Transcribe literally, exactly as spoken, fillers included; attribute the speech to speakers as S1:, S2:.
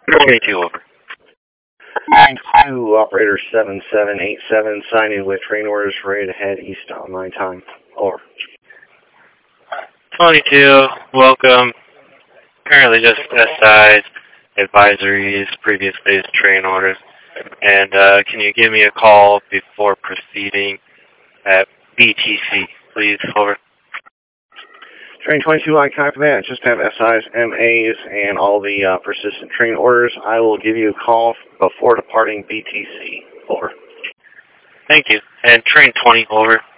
S1: twenty-two, over.
S2: Nine two, operator seven seven eight seven, signing with train orders ready to head east on my time. Over.
S1: twenty-two, welcome. Currently just S Is, advisories, previous day's train orders. And uh, can you give me a call before proceeding at B T C, please? Over.
S2: Train twenty-two, I copy that. Just have S Is, M As, and all the uh, persistent train orders. I will give you a call before departing B T C. Over.
S1: Thank you. And train twenty, over.